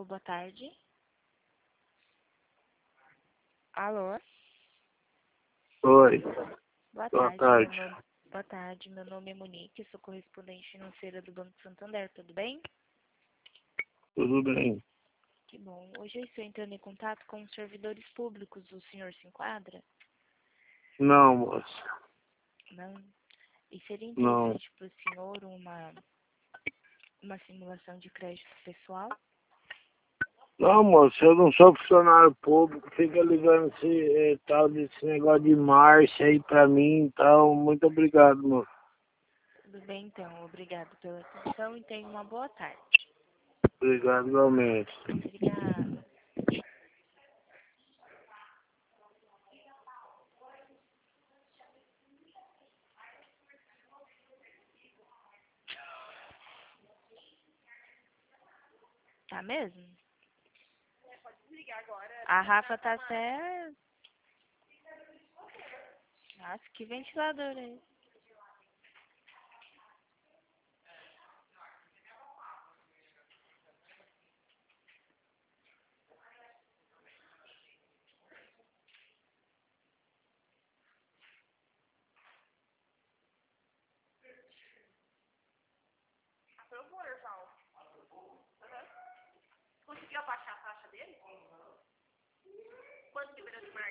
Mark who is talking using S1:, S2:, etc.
S1: Alô, boa tarde. Alô?
S2: Oi,
S1: Boa
S2: boa
S1: tarde,
S2: tarde.
S1: boa tarde, meu nome é Monique, sou correspondente financeira do Banco Santander, tudo bem?
S2: Tudo bem?
S1: Que bom. Hoje eu estou entrando em contato com os servidores públicos, o senhor se enquadra?
S2: Não, moça.
S1: Não? E seria
S2: Não.
S1: interessante para o senhor uma simulação de crédito pessoal?
S2: Não, moça, eu não sou funcionário público. Fica ligando esse tal desse negócio de marcha aí pra mim, então. Muito obrigado, moça.
S1: Tudo bem, então. Obrigado pela atenção e tenha uma boa tarde.
S2: Obrigado igualmente.
S1: Obrigada. Tá mesmo? A Rafa tá até... Nossa, que ventilador é esse?
S3: Conseguiu abaixar a taxa dele? Quanto que virou de